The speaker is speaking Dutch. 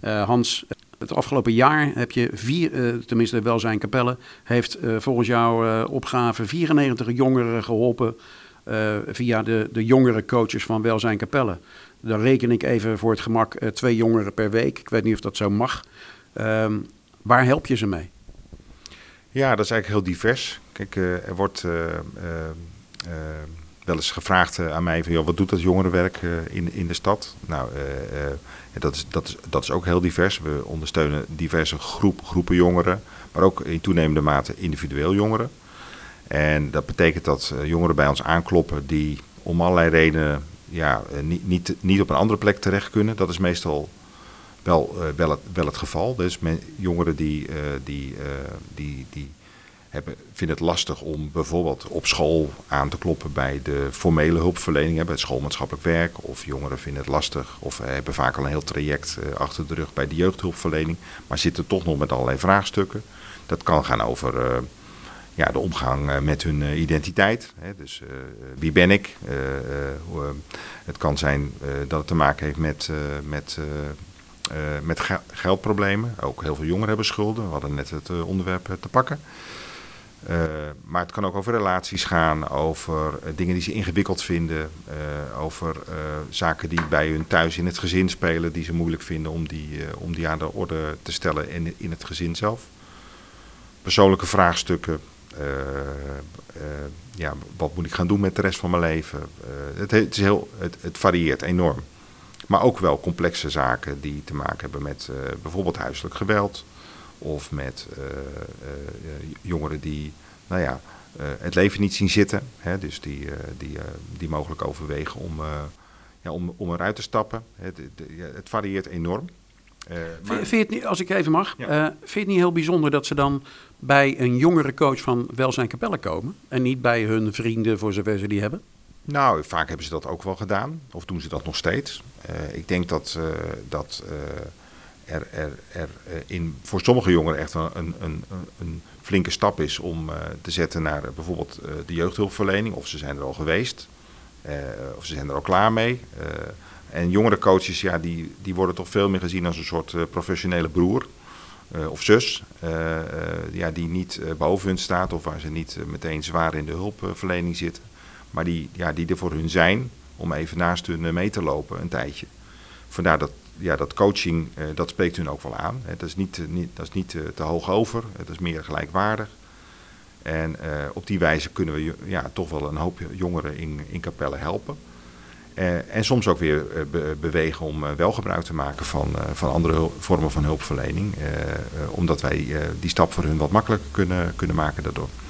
Hans, het afgelopen jaar heb je tenminste Welzijn Capelle, heeft volgens jouw opgave 94 jongeren geholpen via de jongere coaches van Welzijn Capelle. Dan reken ik even voor het gemak 2 jongeren per week. Ik weet niet of dat zo mag. Waar help je ze mee? Ja, dat is eigenlijk heel divers. Kijk, er wordt wel eens gevraagd aan mij van, joh, wat doet dat jongerenwerk in de stad? Nou, dat is ook heel divers. We ondersteunen diverse groepen jongeren, maar ook in toenemende mate individueel jongeren. En dat betekent dat jongeren bij ons aankloppen die om allerlei redenen niet op een andere plek terecht kunnen. Dat is meestal wel het geval. Dus jongeren die vinden het lastig om bijvoorbeeld op school aan te kloppen bij de formele hulpverlening, bij het schoolmaatschappelijk werk. Of jongeren vinden het lastig of hebben vaak al een heel traject achter de rug bij de jeugdhulpverlening, maar zitten toch nog met allerlei vraagstukken. Dat kan gaan over de omgang met hun identiteit. Dus wie ben ik? Het kan zijn dat het te maken heeft met geldproblemen. Ook heel veel jongeren hebben schulden. We hadden net het onderwerp te pakken. Maar het kan ook over relaties gaan, over dingen die ze ingewikkeld vinden, over zaken die bij hun thuis in het gezin spelen, die ze moeilijk vinden om die aan de orde te stellen in het gezin zelf. Persoonlijke vraagstukken. Wat moet ik gaan doen met de rest van mijn leven? Het varieert enorm. Maar ook wel complexe zaken die te maken hebben met bijvoorbeeld huiselijk geweld. Of met jongeren die het leven niet zien zitten. Hè, dus die mogelijk overwegen om eruit te stappen. Het varieert enorm. Vind je het niet, als ik even mag, vind je het niet heel bijzonder dat ze dan bij een jongere coach van Welzijn Capelle komen en niet bij hun vrienden, voor zover ze die hebben? Nou, vaak hebben ze dat ook wel gedaan. Of doen ze dat nog steeds. Ik denk dat er voor sommige jongeren echt een flinke stap is om te zetten naar bijvoorbeeld de jeugdhulpverlening. Of ze zijn er al geweest. Of ze zijn er al klaar mee. En jongerencoaches, die worden toch veel meer gezien als een soort professionele broer of zus. Die niet boven hun staat of waar ze niet meteen zwaar in de hulpverlening zitten. Maar die er voor hun zijn om even naast hun mee te lopen een tijdje. Vandaar dat coaching, dat spreekt hun ook wel aan. Dat is niet te hoog over, dat is meer gelijkwaardig. En op die wijze kunnen we toch wel een hoop jongeren in Capelle helpen. En soms ook weer bewegen om wel gebruik te maken van andere vormen van hulpverlening. Omdat wij die stap voor hun wat makkelijker kunnen maken daardoor.